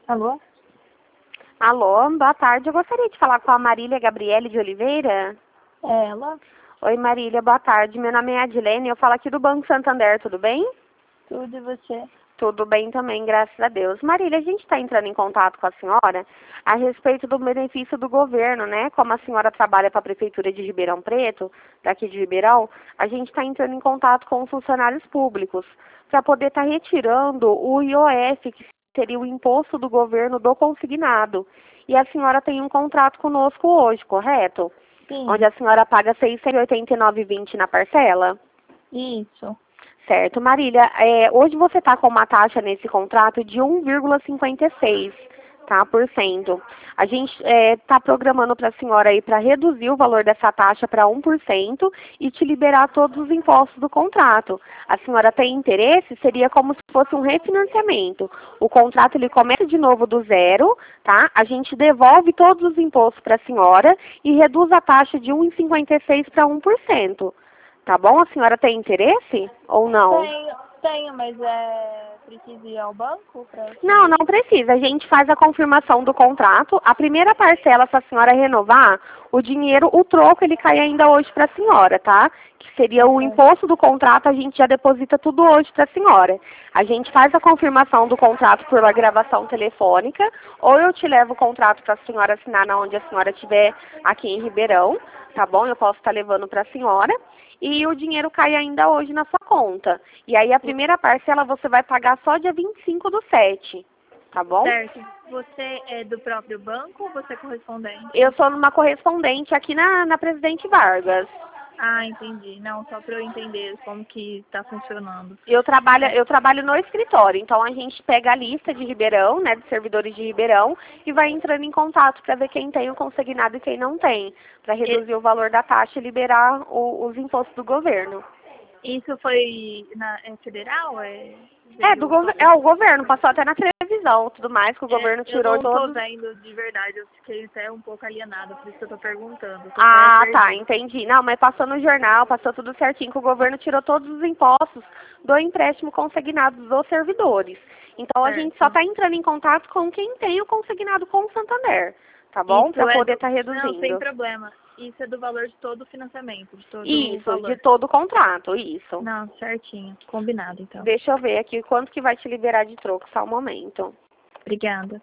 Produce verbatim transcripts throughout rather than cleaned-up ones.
Alô? Alô, boa tarde. Eu gostaria de falar com a Marília Gabriele de Oliveira. É ela? Oi, Marília, boa tarde. Meu nome é Adilene, eu falo aqui do Banco Santander, tudo bem? Tudo e você? Tudo bem também, graças a Deus. Marília, a gente está entrando em contato com a senhora a respeito do benefício do governo, né? Como a senhora trabalha para a Prefeitura de Ribeirão Preto, daqui de Ribeirão, a gente está entrando em contato com os funcionários públicos para poder estar tá retirando o I O F, que seria o imposto do governo do consignado. E a senhora tem um contrato conosco hoje, correto? Sim. Onde a senhora paga seiscentos e oitenta e nove reais e vinte centavos na parcela? Isso. Certo. Marília, é, hoje você está com uma taxa nesse contrato de um vírgula cinquenta e seis, tá, por cento. A gente está programando para a senhora aí para reduzir o valor dessa taxa para um por cento e te liberar todos os impostos do contrato. A senhora tem interesse? Seria como se fosse um refinanciamento. O contrato ele começa de novo do zero, tá? A gente devolve todos os impostos para a senhora e reduz a taxa de um vírgula cinquenta e seis para um por cento. Tá bom? A senhora tem interesse ou não? Tenho, tenho, mas é preciso ir ao banco para Não, não precisa. A gente faz a confirmação do contrato. A primeira parcela, se a senhora renovar, o dinheiro, o troco, ele cai ainda hoje para a senhora, tá? Que seria o imposto do contrato, a gente já deposita tudo hoje para a senhora. A gente faz a confirmação do contrato por uma gravação telefônica, ou eu te levo o contrato para a senhora assinar na onde a senhora estiver aqui em Ribeirão, tá bom? Eu posso estar levando para a senhora. E o dinheiro cai ainda hoje na sua conta. E aí a primeira parcela você vai pagar só dia vinte e cinco do sete, tá bom? Certo. Você é do próprio banco ou você é correspondente? Eu sou numa correspondente aqui na, na Presidente Vargas. Ah, entendi. Não, só para eu entender como que está funcionando. Eu trabalho, É. eu trabalho no escritório, então a gente pega a lista de Ribeirão, né, de servidores de Ribeirão, e vai entrando em contato para ver quem tem o consignado e quem não tem, para reduzir E- o valor da taxa e liberar o, os impostos do governo. Isso foi na é federal? É, É, do veio gover- todo. é, o governo passou até na televisão, tudo mais, que o É, governo eu tirou não tô todos. vendo de verdade, eu fiquei até um pouco alienada, por isso que eu tô perguntando. Eu tô até Ah, tá, perdida. entendi. Não, mas passou no jornal, passou tudo certinho, que o governo tirou todos os impostos do empréstimo consignado dos servidores. Então a gente só Certo. está entrando em contato com quem tem o consignado com o Santander, tá bom? Para Isso é poder do. estar Não, sem reduzindo. problema. Isso é do valor de todo o financiamento, de todo o Isso, de valor. todo o contrato, isso. Não, certinho. Combinado, então. Deixa eu ver aqui quanto que vai te liberar de troco, só um momento. Obrigada.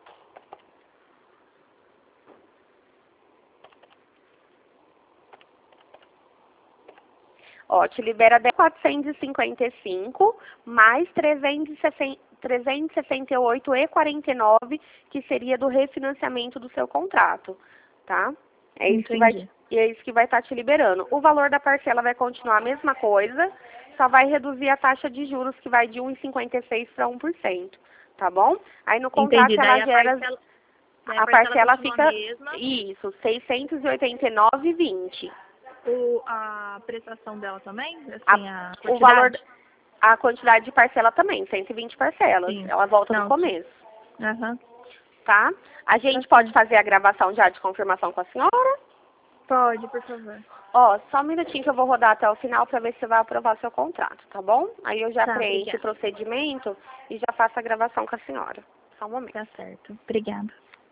Ó, te libera dez mil quatrocentos e cinquenta e cinco mais trezentos e sessenta trezentos e sessenta e oito e quarenta e nove, que seria do refinanciamento do seu contrato, tá? É isso que vai Entendi. é isso que vai estar te liberando. O valor da parcela vai continuar a mesma coisa, só vai reduzir a taxa de juros que vai de um vírgula cinquenta e seis para um por cento, tá bom? Aí no Entendi. contrato ela Daí a gera parcela, daí a a parcela parcela continua a fica mesma, isso, seiscentos e oitenta e nove e vinte. o, a prestação dela também? A, Assim, a o valor quantidade? A quantidade de parcela também, cento e vinte parcelas. Sim. Ela volta no Não. começo, Aham. tá? A Tá gente pode certo. fazer a gravação já de confirmação com a senhora? Pode, por favor. Ó, só um minutinho que eu vou rodar até o final para ver se você vai aprovar seu contrato, tá bom? Aí eu já Tá, preencho o obrigada. procedimento e já faço a gravação com a senhora. Só um momento. Tá certo. Obrigada.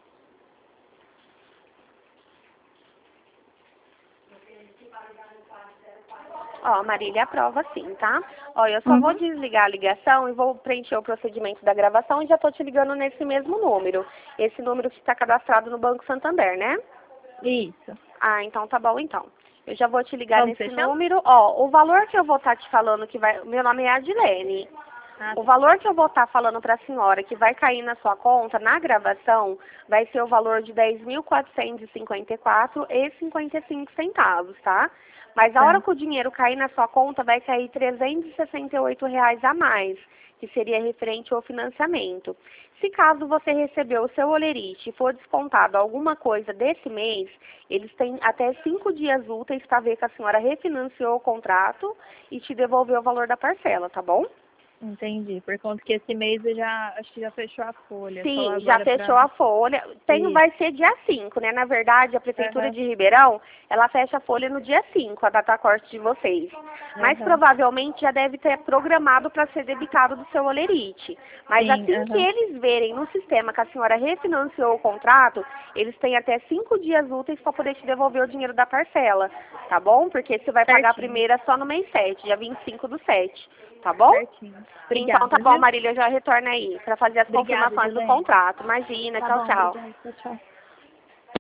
Ó, Marília aprova sim, tá? Ó, eu só vou Uhum. desligar a ligação e vou preencher o procedimento da gravação e já tô te ligando nesse mesmo número. Esse número que está cadastrado no Banco Santander, né? Isso. Ah, então tá bom então. Eu já vou te ligar Como nesse você chama? número. Ó, o valor que eu vou estar te falando que vai. Meu nome é Adilene. Ah, O tá. valor que eu vou estar falando para a senhora que vai cair na sua conta na gravação vai ser o valor de dez mil quatrocentos e cinquenta e quatro reais e cinquenta e cinco centavos, tá? Mas a hora Tá. que o dinheiro cair na sua conta vai cair trezentos e sessenta e oito reais a mais, que seria referente ao financiamento. Se caso você recebeu o seu olerite e for descontado alguma coisa desse mês, eles têm até cinco dias úteis para ver que a senhora refinanciou o contrato e te devolveu o valor da parcela, tá bom? Entendi. Por conta que esse mês eu já, acho que já fechou a folha. Sim, já fechou pra... a folha. Tem, vai ser dia cinco, né? Na verdade, a Prefeitura uhum. de Ribeirão, ela fecha a folha no dia cinco, a data corte de vocês. Uhum. Mas provavelmente já deve ter programado para ser debitado do seu olerite. Mas Sim, assim uhum. que eles verem no sistema que a senhora refinanciou o contrato, eles têm até cinco dias úteis para poder te devolver o dinheiro da parcela, tá bom? Porque você vai Certinho. pagar a primeira só no mês sete, dia vinte e cinco do sete. Tá bom? Certinho. Obrigada, então tá bom, viu? Marília, eu já retorno aí para fazer as Obrigada, confirmações Juliana. do contrato. Imagina, tá tchau, bom, tchau. Obrigada, tchau, tchau.